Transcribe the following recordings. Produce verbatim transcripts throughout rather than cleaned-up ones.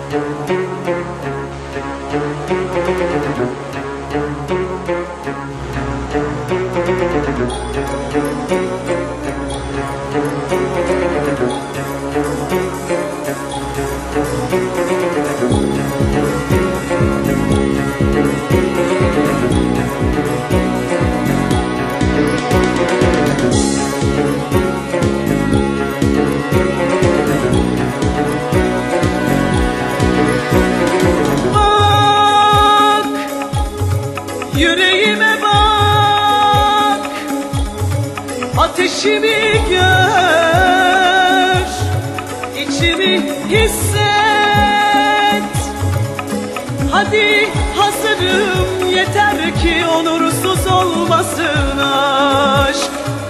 Yüreğime bak, ateşimi gör, içimi hisset. Hadi hazırım, yeter ki onursuz olmasın aşk.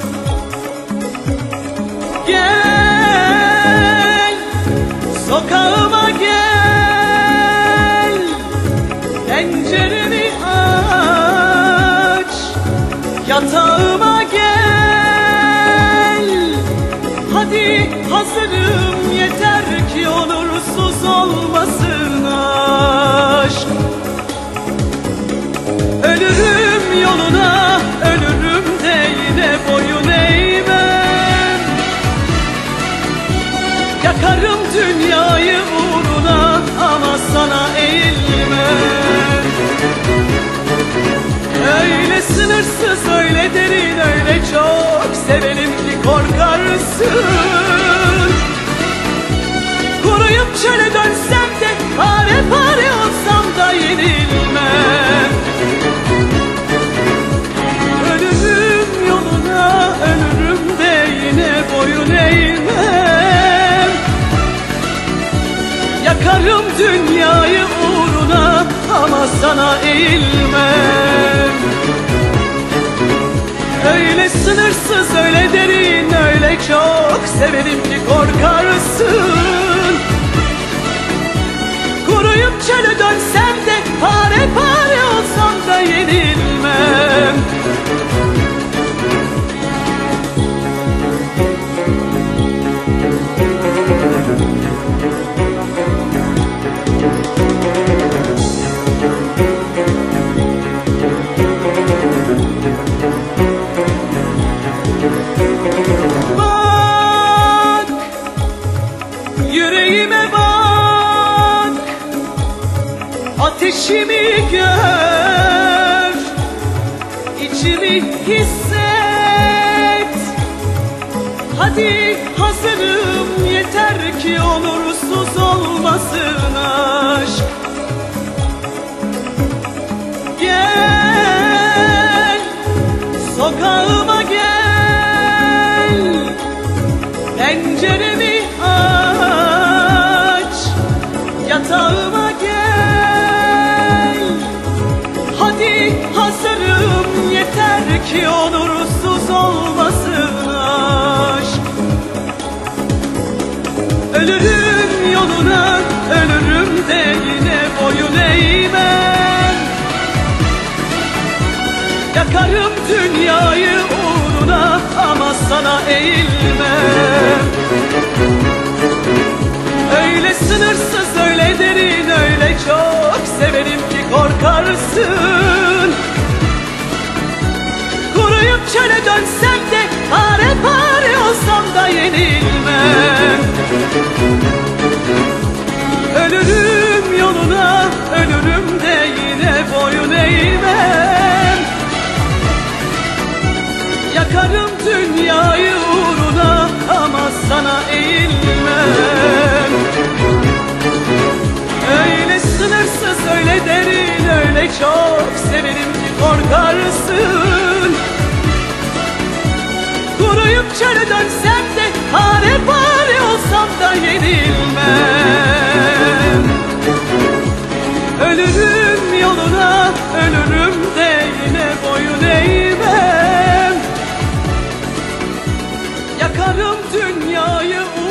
Gel, sokağıma gel, penceremi aç, yatağıma gel. Hadi hazırım, yeter ki onursuz olmasın aşk. Ölürüm yoluna, ölürüm de yine boyun eğmem. Yakarım dünyayı uğruna ama sana eğilmem. Öyle sınırsız, öyle derin, öyle çok severim ki korkarsın. Kuruyup çöle dönsem de, pare pare olsam da yenilmem. Ölürüm yoluna, ölürüm de yine boyun eğmem. Yakarım dünyayı uğruna ama sana eğilmem. Öyle sınırsız, öyle derin, öyle çok severim ki korkarsın. Kuruyup çöle dönsem de, pare pare olsam da yenilmem. Bak, yüreğime bak, ateşimi gör, içimi hisset. Hadi hazırım, yeter ki onursuz olmasın aşk. Gel, sokağıma gel, penceremi aç, yatağıma gel. Hadi hazırım, yeter ki onursuz olmasın aşk. Ölürüm yoluna, ölürüm de yine boyun eğmem. Yakarım dünyayı uğruna ama sana eğilmem. Öyle sınırsız, öyle derin, öyle çok severim ki korkarsın. Kuruyup çöle dönsem de, pare pare olsam da yenilmem. Ölürüm yoluna, ölürüm de yine boyun eğmem. Yakarım dünyayı uğruna ama sana eğilmem. Öyle sınırsız, öyle derin, öyle çok severim ki korkarsın. Kuruyup çöle dönsem de, pare pare olsam da yenilmem. Ölürüm yoluna, ölürüm de yine boyun eğmem. Yakarım dünyayı